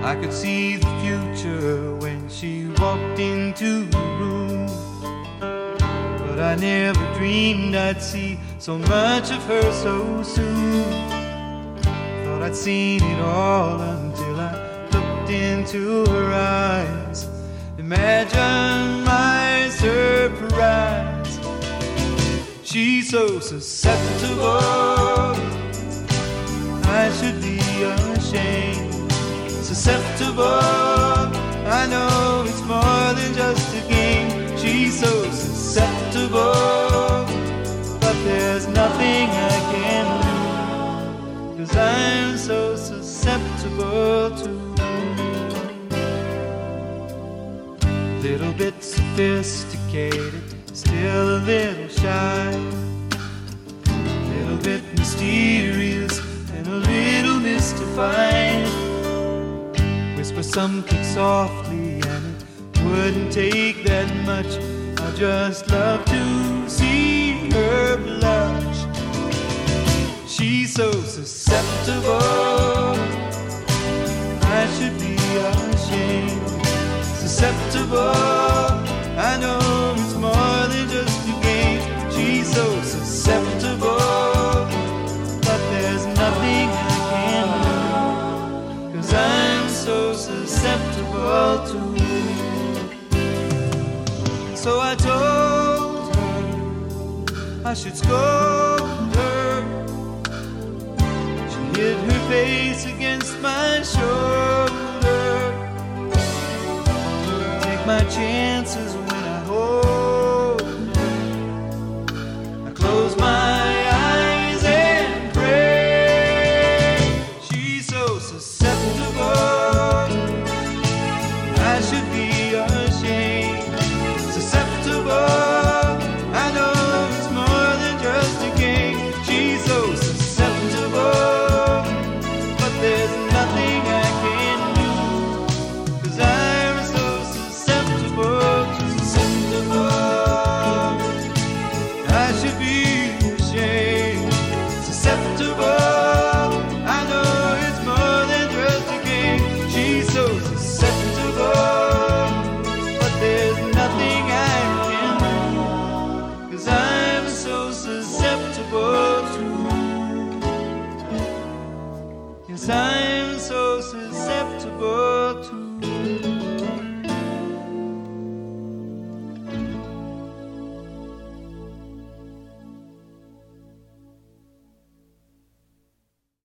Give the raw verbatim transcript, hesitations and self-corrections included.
I could see the future when she walked into the room, but I never dreamed I'd see so much of her so soon. Thought I'd seen it all until I looked into her eyes. Imagine my surprise. She's so susceptible, I should be ashamed. Susceptible, I know it's more than just a game. She's so susceptible, but there's nothing I can do, 'cause I'm so susceptible too. Little bit sophisticated, still a little shy, little bit mysterious and a little mystified. Whisper something softly and it wouldn't take that much. I'd just love to see her blush. She's so susceptible, I should be ashamed. Susceptible, I know it's more than just a game. She's so susceptible, but there's nothing I can do, 'cause I'm so susceptible too. So I told her I should scold her. She hid her face against my shoulder. Take my chances when I hold her. I close my eyes and pray. She's so susceptible, I should be ashamed. Susceptible, I know it's more than just a game. She's so susceptible, but there's nothing I can do, 'cause I'm so susceptible, susceptible. I should be ashamed.